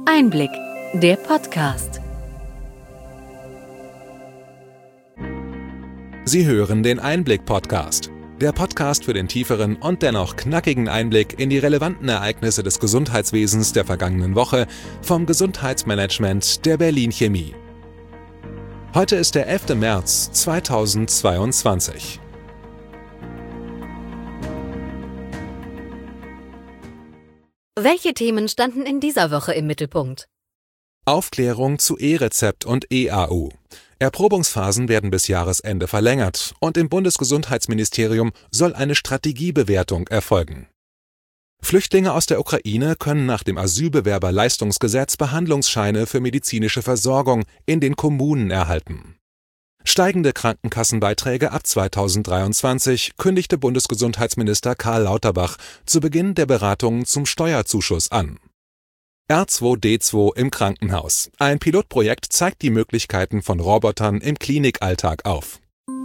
Einblick, der Podcast. Sie hören den Einblick-Podcast. Der Podcast für den tieferen und dennoch knackigen Einblick in die relevanten Ereignisse des Gesundheitswesens der vergangenen Woche vom Gesundheitsmanagement der Berlin Chemie. Heute ist der 11. März 2022. Welche Themen standen in dieser Woche im Mittelpunkt? Aufklärung zu E-Rezept und EAU. Erprobungsphasen werden bis Jahresende verlängert und im Bundesgesundheitsministerium soll eine Strategiebewertung erfolgen. Flüchtlinge aus der Ukraine können nach dem Asylbewerberleistungsgesetz Behandlungsscheine für medizinische Versorgung in den Kommunen erhalten. Steigende Krankenkassenbeiträge ab 2023 kündigte Bundesgesundheitsminister Karl Lauterbach zu Beginn der Beratungen zum Steuerzuschuss an. R2D2 im Krankenhaus. Ein Pilotprojekt zeigt die Möglichkeiten von Robotern im Klinikalltag auf.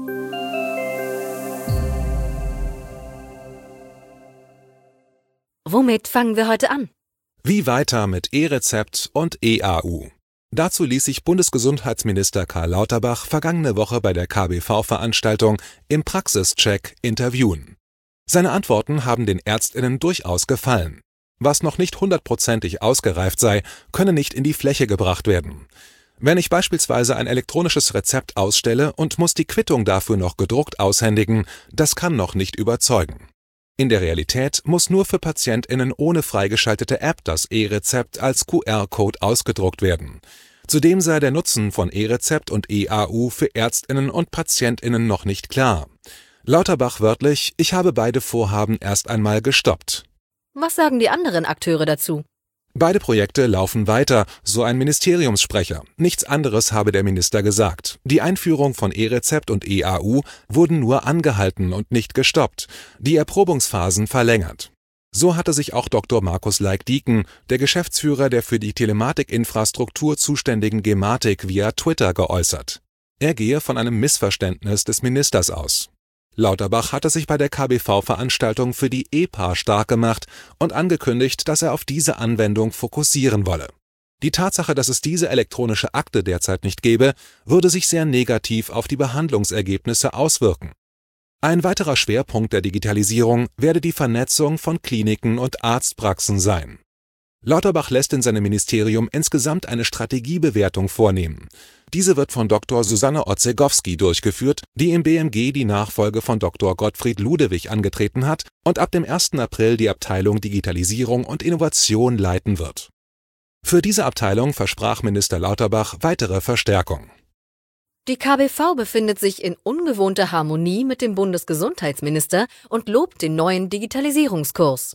Womit fangen wir heute an? Wie weiter mit E-Rezept und EAU? Dazu ließ sich Bundesgesundheitsminister Karl Lauterbach vergangene Woche bei der KBV-Veranstaltung im Praxischeck interviewen. Seine Antworten haben den ÄrztInnen durchaus gefallen. Was noch nicht 100%ig ausgereift sei, könne nicht in die Fläche gebracht werden. Wenn ich beispielsweise ein elektronisches Rezept ausstelle und muss die Quittung dafür noch gedruckt aushändigen, das kann noch nicht überzeugen. In der Realität muss nur für PatientInnen ohne freigeschaltete App das E-Rezept als QR-Code ausgedruckt werden. Zudem sei der Nutzen von E-Rezept und EAU für ÄrztInnen und PatientInnen noch nicht klar. Lauterbach wörtlich: Ich habe beide Vorhaben erst einmal gestoppt. Was sagen die anderen Akteure dazu? Beide Projekte laufen weiter, so ein Ministeriumssprecher. Nichts anderes habe der Minister gesagt. Die Einführung von E-Rezept und EAU wurden nur angehalten und nicht gestoppt, die Erprobungsphasen verlängert. So hatte sich auch Dr. Markus Laik-Dieken, der Geschäftsführer der für die Telematikinfrastruktur zuständigen Gematik, via Twitter geäußert. Er gehe von einem Missverständnis des Ministers aus. Lauterbach hatte sich bei der KBV-Veranstaltung für die EPA stark gemacht und angekündigt, dass er auf diese Anwendung fokussieren wolle. Die Tatsache, dass es diese elektronische Akte derzeit nicht gäbe, würde sich sehr negativ auf die Behandlungsergebnisse auswirken. Ein weiterer Schwerpunkt der Digitalisierung werde die Vernetzung von Kliniken und Arztpraxen sein. Lauterbach lässt in seinem Ministerium insgesamt eine Strategiebewertung vornehmen. Diese wird von Dr. Susanne Otzegowski durchgeführt, die im BMG die Nachfolge von Dr. Gottfried Ludewig angetreten hat und ab dem 1. April die Abteilung Digitalisierung und Innovation leiten wird. Für diese Abteilung versprach Minister Lauterbach weitere Verstärkung. Die KBV befindet sich in ungewohnter Harmonie mit dem Bundesgesundheitsminister und lobt den neuen Digitalisierungskurs.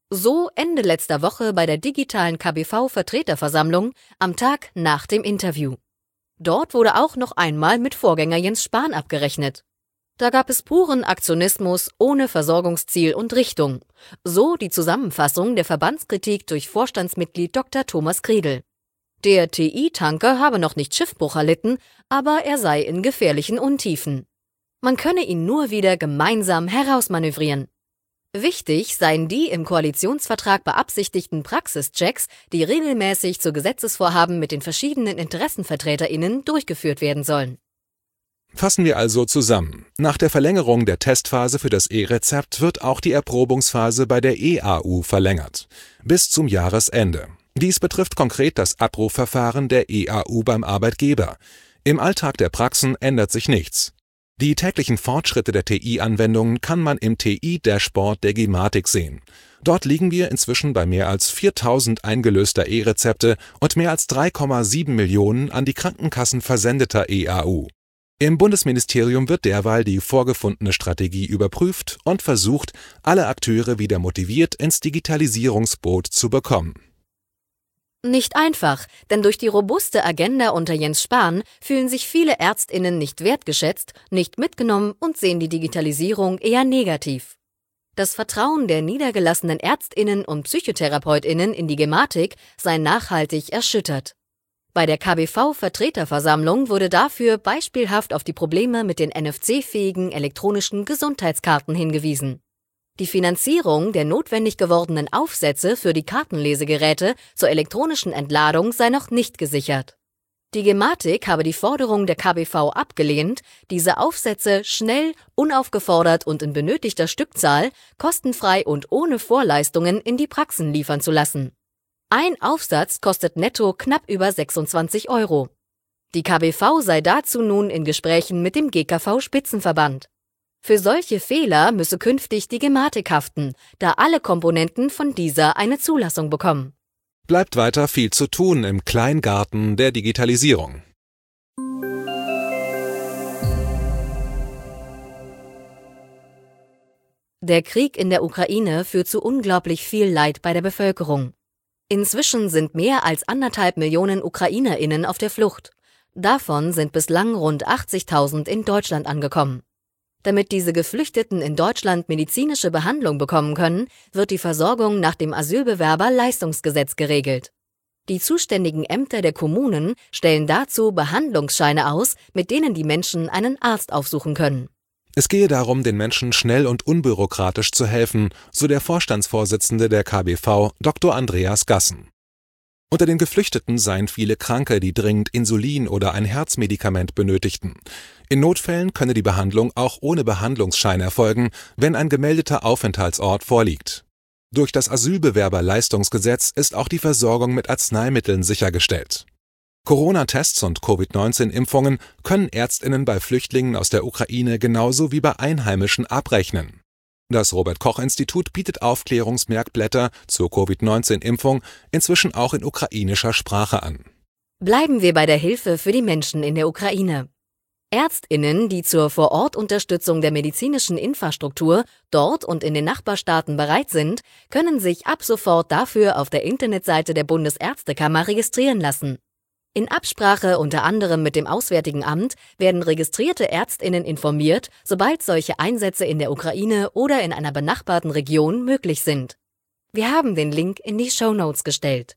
So Ende letzter Woche bei der digitalen KBV-Vertreterversammlung am Tag nach dem Interview. Dort wurde auch noch einmal mit Vorgänger Jens Spahn abgerechnet. Da gab es puren Aktionismus ohne Versorgungsziel und Richtung. So die Zusammenfassung der Verbandskritik durch Vorstandsmitglied Dr. Thomas Kriedel. Der TI-Tanker habe noch nicht Schiffbruch erlitten, aber er sei in gefährlichen Untiefen. Man könne ihn nur wieder gemeinsam herausmanövrieren. Wichtig seien die im Koalitionsvertrag beabsichtigten Praxischecks, die regelmäßig zu Gesetzesvorhaben mit den verschiedenen InteressenvertreterInnen durchgeführt werden sollen. Fassen wir also zusammen. Nach der Verlängerung der Testphase für das E-Rezept wird auch die Erprobungsphase bei der EAU verlängert. Bis zum Jahresende. Dies betrifft konkret das Abrufverfahren der EAU beim Arbeitgeber. Im Alltag der Praxen ändert sich nichts. Die täglichen Fortschritte der TI-Anwendungen kann man im TI-Dashboard der Gematik sehen. Dort liegen wir inzwischen bei mehr als 4.000 eingelöster E-Rezepte und mehr als 3,7 Millionen an die Krankenkassen versendeter EAU. Im Bundesministerium wird derweil die vorgefundene Strategie überprüft und versucht, alle Akteure wieder motiviert ins Digitalisierungsboot zu bekommen. Nicht einfach, denn durch die robuste Agenda unter Jens Spahn fühlen sich viele ÄrztInnen nicht wertgeschätzt, nicht mitgenommen und sehen die Digitalisierung eher negativ. Das Vertrauen der niedergelassenen ÄrztInnen und PsychotherapeutInnen in die Gematik sei nachhaltig erschüttert. Bei der KBV-Vertreterversammlung wurde dafür beispielhaft auf die Probleme mit den NFC-fähigen elektronischen Gesundheitskarten hingewiesen. Die Finanzierung der notwendig gewordenen Aufsätze für die Kartenlesegeräte zur elektronischen Entladung sei noch nicht gesichert. Die Gematik habe die Forderung der KBV abgelehnt, diese Aufsätze schnell, unaufgefordert und in benötigter Stückzahl, kostenfrei und ohne Vorleistungen in die Praxen liefern zu lassen. Ein Aufsatz kostet netto knapp über 26 €. Die KBV sei dazu nun in Gesprächen mit dem GKV-Spitzenverband. Für solche Fehler müsse künftig die Gematik haften, da alle Komponenten von dieser eine Zulassung bekommen. Bleibt weiter viel zu tun im Kleingarten der Digitalisierung. Der Krieg in der Ukraine führt zu unglaublich viel Leid bei der Bevölkerung. Inzwischen sind mehr als 1,5 Millionen UkrainerInnen auf der Flucht. Davon sind bislang rund 80.000 in Deutschland angekommen. Damit diese Geflüchteten in Deutschland medizinische Behandlung bekommen können, wird die Versorgung nach dem Asylbewerberleistungsgesetz geregelt. Die zuständigen Ämter der Kommunen stellen dazu Behandlungsscheine aus, mit denen die Menschen einen Arzt aufsuchen können. Es gehe darum, den Menschen schnell und unbürokratisch zu helfen, so der Vorstandsvorsitzende der KBV, Dr. Andreas Gassen. Unter den Geflüchteten seien viele Kranke, die dringend Insulin oder ein Herzmedikament benötigten. In Notfällen könne die Behandlung auch ohne Behandlungsschein erfolgen, wenn ein gemeldeter Aufenthaltsort vorliegt. Durch das Asylbewerberleistungsgesetz ist auch die Versorgung mit Arzneimitteln sichergestellt. Corona-Tests und Covid-19-Impfungen können ÄrztInnen bei Flüchtlingen aus der Ukraine genauso wie bei Einheimischen abrechnen. Das Robert-Koch-Institut bietet Aufklärungsmerkblätter zur Covid-19-Impfung inzwischen auch in ukrainischer Sprache an. Bleiben wir bei der Hilfe für die Menschen in der Ukraine. ÄrztInnen, die zur Vorortunterstützung der medizinischen Infrastruktur dort und in den Nachbarstaaten bereit sind, können sich ab sofort dafür auf der Internetseite der Bundesärztekammer registrieren lassen. In Absprache unter anderem mit dem Auswärtigen Amt werden registrierte ÄrztInnen informiert, sobald solche Einsätze in der Ukraine oder in einer benachbarten Region möglich sind. Wir haben den Link in die Shownotes gestellt.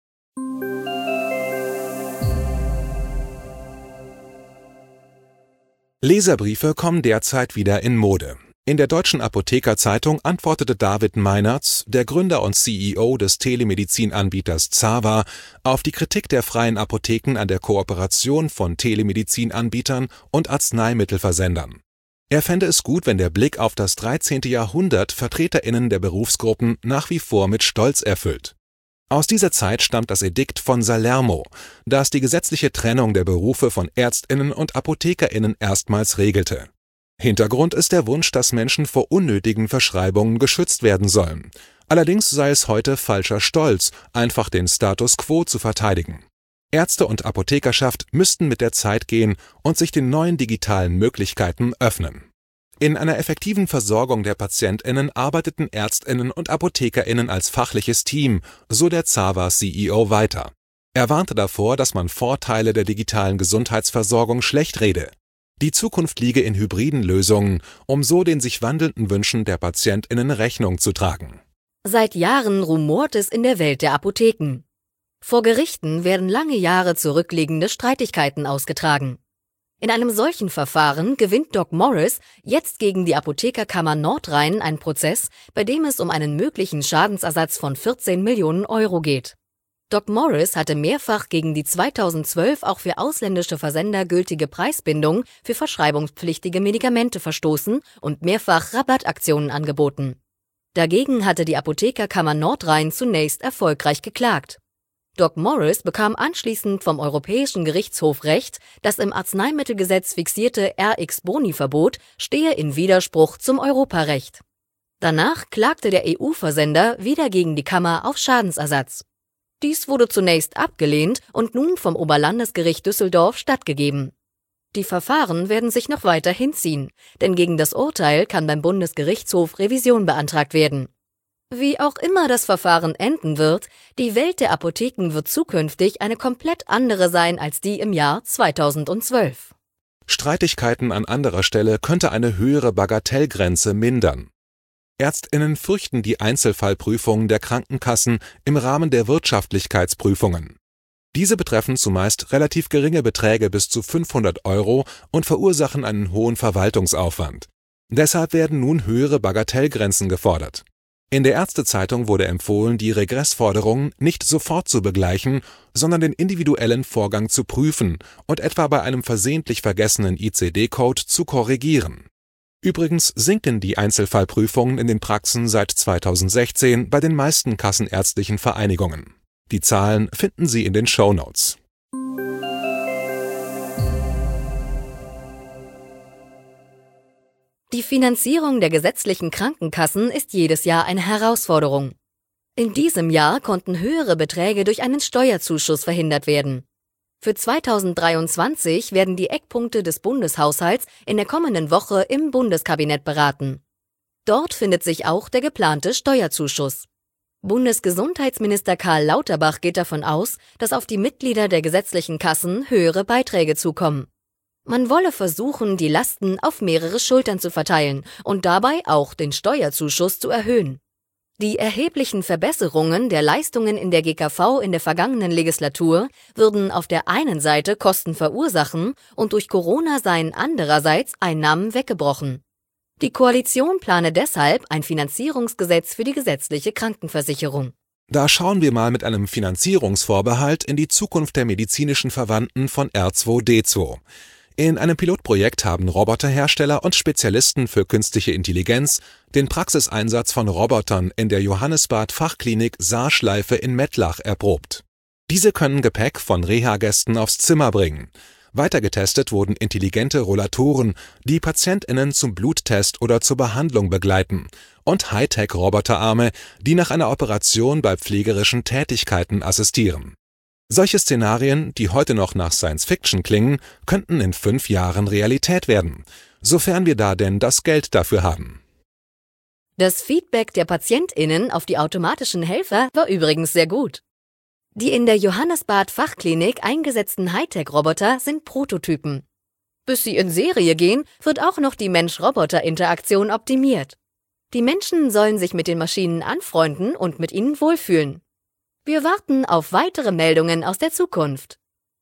Leserbriefe kommen derzeit wieder in Mode. In der Deutschen Apothekerzeitung antwortete David Meinertz, der Gründer und CEO des Telemedizinanbieters Zava, auf die Kritik der freien Apotheken an der Kooperation von Telemedizinanbietern und Arzneimittelversendern. Er fände es gut, wenn der Blick auf das 13. Jahrhundert VertreterInnen der Berufsgruppen nach wie vor mit Stolz erfüllt. Aus dieser Zeit stammt das Edikt von Salermo, das die gesetzliche Trennung der Berufe von ÄrztInnen und ApothekerInnen erstmals regelte. Hintergrund ist der Wunsch, dass Menschen vor unnötigen Verschreibungen geschützt werden sollen. Allerdings sei es heute falscher Stolz, einfach den Status quo zu verteidigen. Ärzte und Apothekerschaft müssten mit der Zeit gehen und sich den neuen digitalen Möglichkeiten öffnen. In einer effektiven Versorgung der PatientInnen arbeiteten ÄrztInnen und ApothekerInnen als fachliches Team, so der Zava-CEO weiter. Er warnte davor, dass man Vorteile der digitalen Gesundheitsversorgung schlecht rede. Die Zukunft liege in hybriden Lösungen, um so den sich wandelnden Wünschen der PatientInnen Rechnung zu tragen. Seit Jahren rumort es in der Welt der Apotheken. Vor Gerichten werden lange Jahre zurückliegende Streitigkeiten ausgetragen. In einem solchen Verfahren gewinnt Doc Morris jetzt gegen die Apothekerkammer Nordrhein einen Prozess, bei dem es um einen möglichen Schadensersatz von 14 Millionen € geht. Doc Morris hatte mehrfach gegen die 2012 auch für ausländische Versender gültige Preisbindung für verschreibungspflichtige Medikamente verstoßen und mehrfach Rabattaktionen angeboten. Dagegen hatte die Apothekerkammer Nordrhein zunächst erfolgreich geklagt. Doc Morris bekam anschließend vom Europäischen Gerichtshof Recht, das im Arzneimittelgesetz fixierte Rx-Boni-Verbot stehe in Widerspruch zum Europarecht. Danach klagte der EU-Versender wieder gegen die Kammer auf Schadensersatz. Dies wurde zunächst abgelehnt und nun vom Oberlandesgericht Düsseldorf stattgegeben. Die Verfahren werden sich noch weiter hinziehen, denn gegen das Urteil kann beim Bundesgerichtshof Revision beantragt werden. Wie auch immer das Verfahren enden wird, die Welt der Apotheken wird zukünftig eine komplett andere sein als die im Jahr 2012. Streitigkeiten an anderer Stelle könnte eine höhere Bagatellgrenze mindern. ÄrztInnen fürchten die Einzelfallprüfungen der Krankenkassen im Rahmen der Wirtschaftlichkeitsprüfungen. Diese betreffen zumeist relativ geringe Beträge bis zu 500 € und verursachen einen hohen Verwaltungsaufwand. Deshalb werden nun höhere Bagatellgrenzen gefordert. In der Ärztezeitung wurde empfohlen, die Regressforderungen nicht sofort zu begleichen, sondern den individuellen Vorgang zu prüfen und etwa bei einem versehentlich vergessenen ICD-Code zu korrigieren. Übrigens sinken die Einzelfallprüfungen in den Praxen seit 2016 bei den meisten kassenärztlichen Vereinigungen. Die Zahlen finden Sie in den Shownotes. Die Finanzierung der gesetzlichen Krankenkassen ist jedes Jahr eine Herausforderung. In diesem Jahr konnten höhere Beträge durch einen Steuerzuschuss verhindert werden. Für 2023 werden die Eckpunkte des Bundeshaushalts in der kommenden Woche im Bundeskabinett beraten. Dort findet sich auch der geplante Steuerzuschuss. Bundesgesundheitsminister Karl Lauterbach geht davon aus, dass auf die Mitglieder der gesetzlichen Kassen höhere Beiträge zukommen. Man wolle versuchen, die Lasten auf mehrere Schultern zu verteilen und dabei auch den Steuerzuschuss zu erhöhen. Die erheblichen Verbesserungen der Leistungen in der GKV in der vergangenen Legislatur würden auf der einen Seite Kosten verursachen und durch Corona seien andererseits Einnahmen weggebrochen. Die Koalition plane deshalb ein Finanzierungsgesetz für die gesetzliche Krankenversicherung. Da schauen wir mal mit einem Finanzierungsvorbehalt in die Zukunft der medizinischen Verwandten von R2D2. In einem Pilotprojekt haben Roboterhersteller und Spezialisten für künstliche Intelligenz den Praxiseinsatz von Robotern in der Johannesbad Fachklinik Saarschleife in Mettlach erprobt. Diese können Gepäck von Reha-Gästen aufs Zimmer bringen. Weiter getestet wurden intelligente Rollatoren, die PatientInnen zum Bluttest oder zur Behandlung begleiten, und Hightech-Roboterarme, die nach einer Operation bei pflegerischen Tätigkeiten assistieren. Solche Szenarien, die heute noch nach Science-Fiction klingen, könnten in 5 Jahren Realität werden, sofern wir da denn das Geld dafür haben. Das Feedback der PatientInnen auf die automatischen Helfer war übrigens sehr gut. Die in der Johannesbad Fachklinik eingesetzten Hightech-Roboter sind Prototypen. Bis sie in Serie gehen, wird auch noch die Mensch-Roboter-Interaktion optimiert. Die Menschen sollen sich mit den Maschinen anfreunden und mit ihnen wohlfühlen. Wir warten auf weitere Meldungen aus der Zukunft.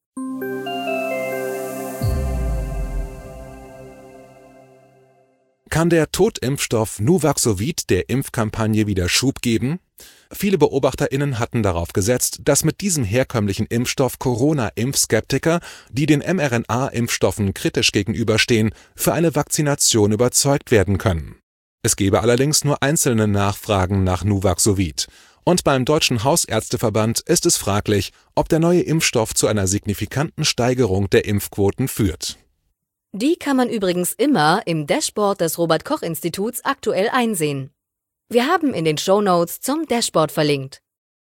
Kann der Totimpfstoff Nuvaxovid der Impfkampagne wieder Schub geben? Viele BeobachterInnen hatten darauf gesetzt, dass mit diesem herkömmlichen Impfstoff Corona-Impfskeptiker, die den mRNA-Impfstoffen kritisch gegenüberstehen, für eine Vakzination überzeugt werden können. Es gebe allerdings nur einzelne Nachfragen nach Nuvaxovid. Und beim Deutschen Hausärzteverband ist es fraglich, ob der neue Impfstoff zu einer signifikanten Steigerung der Impfquoten führt. Die kann man übrigens immer im Dashboard des Robert-Koch-Instituts aktuell einsehen. Wir haben in den Shownotes zum Dashboard verlinkt.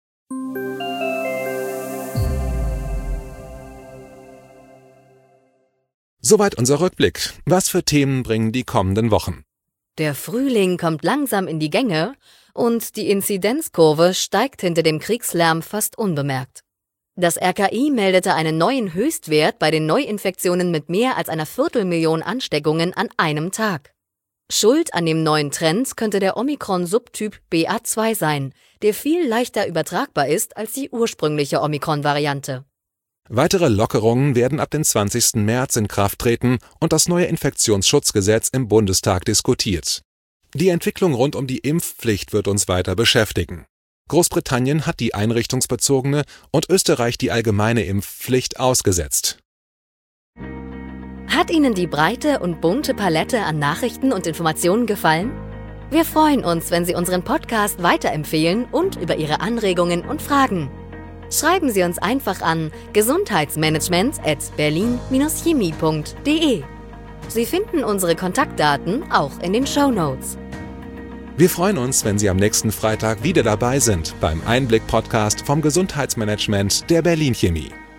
Soweit unser Rückblick. Was für Themen bringen die kommenden Wochen? Der Frühling kommt langsam in die Gänge und die Inzidenzkurve steigt hinter dem Kriegslärm fast unbemerkt. Das RKI meldete einen neuen Höchstwert bei den Neuinfektionen mit mehr als 250.000 Ansteckungen an einem Tag. Schuld an dem neuen Trend könnte der Omikron-Subtyp BA2 sein, der viel leichter übertragbar ist als die ursprüngliche Omikron-Variante. Weitere Lockerungen werden ab dem 20. März in Kraft treten und das neue Infektionsschutzgesetz im Bundestag diskutiert. Die Entwicklung rund um die Impfpflicht wird uns weiter beschäftigen. Großbritannien hat die einrichtungsbezogene und Österreich die allgemeine Impfpflicht ausgesetzt. Hat Ihnen die breite und bunte Palette an Nachrichten und Informationen gefallen? Wir freuen uns, wenn Sie unseren Podcast weiterempfehlen und über Ihre Anregungen und Fragen. Schreiben Sie uns einfach an gesundheitsmanagement@berlin-chemie.de. Sie finden unsere Kontaktdaten auch in den Shownotes. Wir freuen uns, wenn Sie am nächsten Freitag wieder dabei sind beim Einblick-Podcast vom Gesundheitsmanagement der Berlin Chemie.